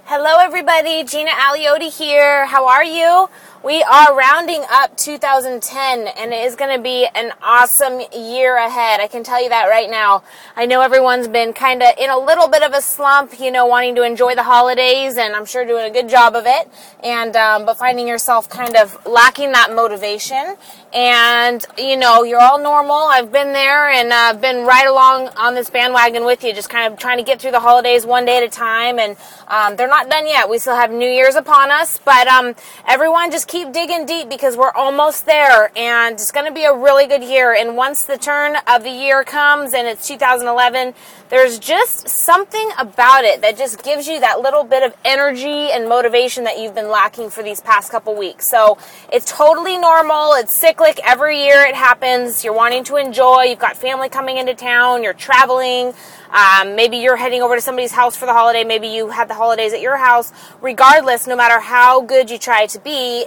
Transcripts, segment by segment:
Hello everybody, Gina Aliotti here. How are you? We are rounding up 2010 and it is going to be an awesome year ahead. I can tell you that right now. I know everyone's been kind of in a little bit of a slump, wanting to enjoy the holidays, and I'm sure doing a good job of it, and but finding yourself kind of lacking that motivation. And, you're all normal. I've been there and I've been right along on this bandwagon with you, just kind of trying to get through the holidays one day at a time. And they're not done yet. We still have New Year's upon us, but everyone just keep digging deep because we're almost there, and it's going to be a really good year. And once the turn of the year comes and it's 2011, there's just something about it that just gives you that little bit of energy and motivation that you've been lacking for these past couple weeks. So it's totally normal. It's cyclic. Every year it happens. You're wanting to enjoy. You've got family coming into town. You're traveling. Maybe you're heading over to somebody's house for the holiday. Maybe you had the holidays at your house. Regardless, no matter how good you try to be,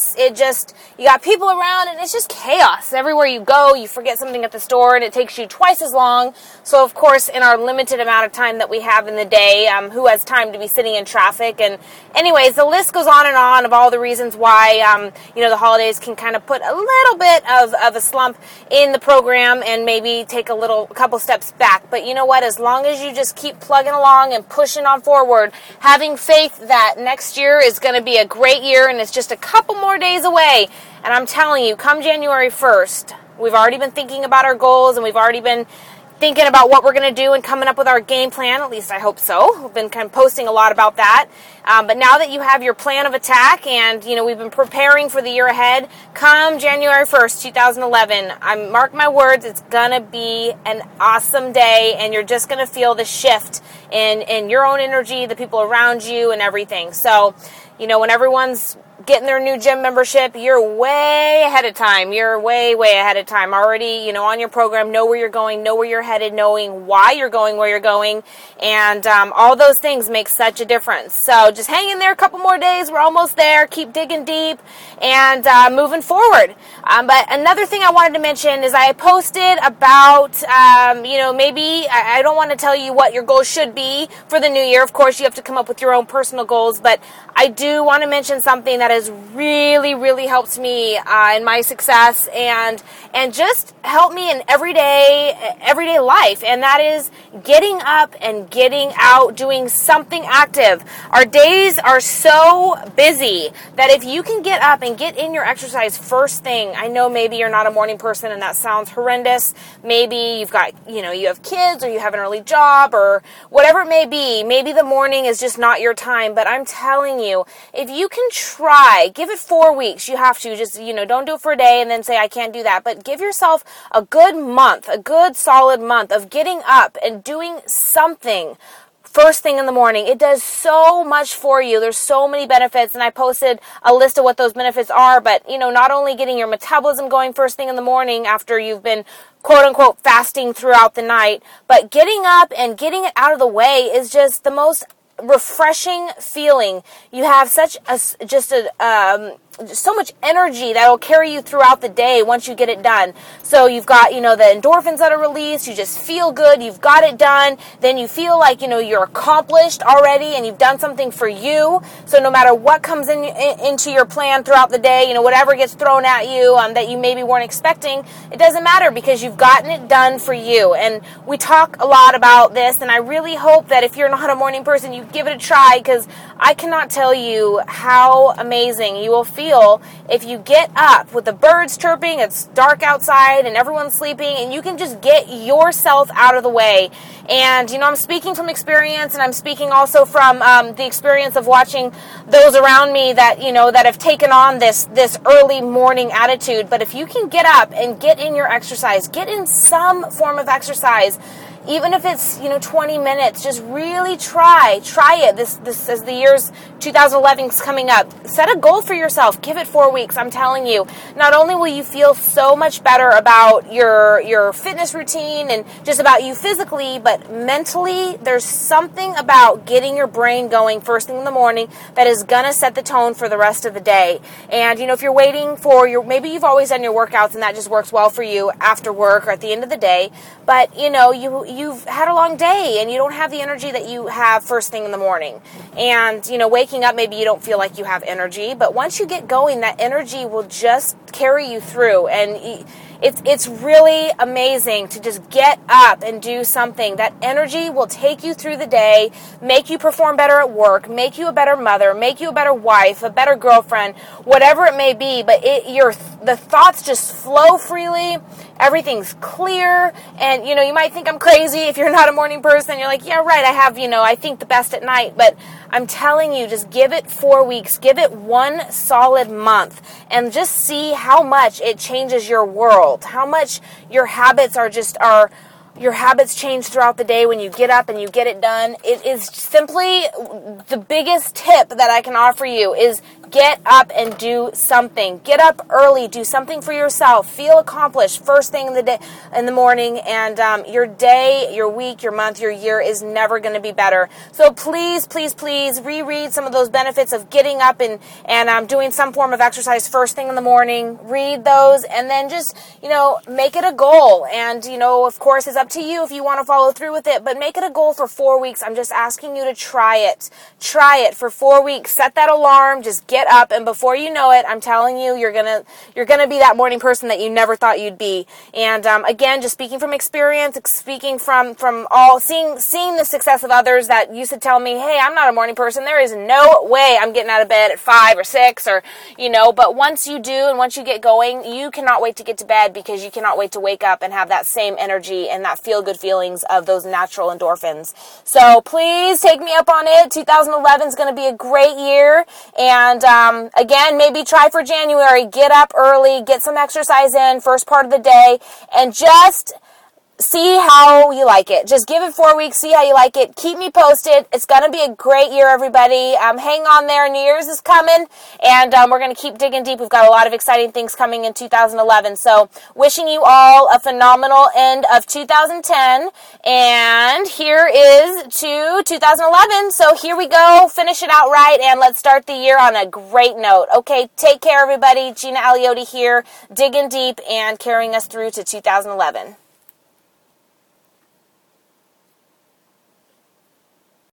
you got people around and it's just chaos. Everywhere you go, you forget something at the store and it takes you twice as long. So of course, in our limited amount of time that we have in the day, who has time to be sitting in traffic? And anyways, the list goes on and on of all the reasons why, the holidays can kind of put a little bit of a slump in the program and maybe take a couple steps back. But you know what? As long as you just keep plugging along and pushing on forward, having faith that next year is going to be a great year and it's just a couple more days away. And I'm telling you, come January 1st, we've already been thinking about our goals and we've already been thinking about what we're going to do and coming up with our game plan. At least I hope so. We've been kind of posting a lot about that. But now that you have your plan of attack and, we've been preparing for the year ahead, come January 1st, 2011, mark my words, it's going to be an awesome day, and you're just going to feel the shift in your own energy, the people around you, and everything. So, when everyone's getting their new gym membership, you're way ahead of time. You're way, way ahead of time already, on your program. Know where you're going, know where you're headed, knowing why you're going where you're going. And all those things make such a difference. So just hang in there a couple more days. We're almost there. Keep digging deep and moving forward. But another thing I wanted to mention is I posted about, maybe I don't want to tell you what your goals should be for the new year. Of course, you have to come up with your own personal goals. But I do want to mention something that has really, really helped me in my success and just helped me in everyday life, and that is getting up and getting out, doing something active. Our days are so busy that if you can get up and get in your exercise first thing, I know maybe you're not a morning person and that sounds horrendous. Maybe you've got, you have kids or you have an early job or whatever it may be. Maybe the morning is just not your time, but I'm telling you, if you can try, give it 4 weeks. You have to just, don't do it for a day and then say, I can't do that. But give yourself a good month, a good solid month of getting up and doing something first thing in the morning. It does so much for you. There's so many benefits, and I posted a list of what those benefits are. But, not only getting your metabolism going first thing in the morning after you've been quote-unquote fasting throughout the night, but getting up and getting it out of the way is just the most refreshing feeling. You have so much energy that will carry you throughout the day once you get it done. So you've got, the endorphins that are released. You just feel good. You've got it done. Then you feel like, you're accomplished already and you've done something for you. So no matter what comes into your plan throughout the day, whatever gets thrown at you that you maybe weren't expecting, it doesn't matter because you've gotten it done for you. And we talk a lot about this, and I really hope that if you're not a morning person, you give it a try, because I cannot tell you how amazing you will feel if you get up with the birds chirping, it's dark outside and everyone's sleeping, and you can just get yourself out of the way. And, I'm speaking from experience, and I'm speaking also from the experience of watching those around me that, that have taken on this early morning attitude. But if you can get up and get in your exercise, get in some form of exercise, even if it's, 20 minutes, just really try it. This as the year's 2011 is coming up. Set a goal for yourself. Give it 4 weeks. I'm telling you, not only will you feel so much better about your fitness routine and just about you physically, but mentally, there's something about getting your brain going first thing in the morning that is going to set the tone for the rest of the day. And, if you're waiting for maybe you've always done your workouts and that just works well for you after work or at the end of the day, but, you you've had a long day and you don't have the energy that you have first thing in the morning. And, waking up, maybe you don't feel like you have energy, but once you get going, that energy will just carry you through. And it's really amazing to just get up and do something. That energy will take you through the day, make you perform better at work, make you a better mother, make you a better wife, a better girlfriend, whatever it may be. But the thoughts just flow freely. Everything's clear. And, you might think I'm crazy if you're not a morning person. You're like, yeah, right, I think the best at night. But I'm telling you, just give it 4 weeks, give it 1 solid month, and just see how much it changes your world, how much your habits your habits change throughout the day when you get up and you get it done. It is simply the biggest tip that I can offer you is get up and do something. Get up early, do something for yourself, feel accomplished first thing in the morning, and your day, your week, your month, your year is never going to be better. So please, please, please reread some of those benefits of getting up and doing some form of exercise first thing in the morning. Read those, and then just, make it a goal. And, of course, it's up to you if you want to follow through with it, but make it a goal for 4 weeks. I'm just asking you to try it. Try it for 4 weeks. Set that alarm. Just get up, and before you know it, I'm telling you, you're gonna be that morning person that you never thought you'd be. And again, just speaking from experience, speaking from all seeing the success of others that used to tell me, hey, I'm not a morning person. There is no way I'm getting out of bed at 5 or 6 or But once you do, and once you get going, you cannot wait to get to bed because you cannot wait to wake up and have that same energy and that feel good feelings of those natural endorphins. So please take me up on it. 2011 is going to be a great year. And again, maybe try for January. Get up early, get some exercise in first part of the day, and just see how you like it. Just give it 4 weeks, see how you like it. Keep me posted. It's going to be a great year, everybody. Hang on there. New Year's is coming, and we're going to keep digging deep. We've got a lot of exciting things coming in 2011. So wishing you all a phenomenal end of 2010, and here is to 2011. So here we go. Finish it out right, and let's start the year on a great note. Okay, take care, everybody. Gina Aliotti here, digging deep and carrying us through to 2011.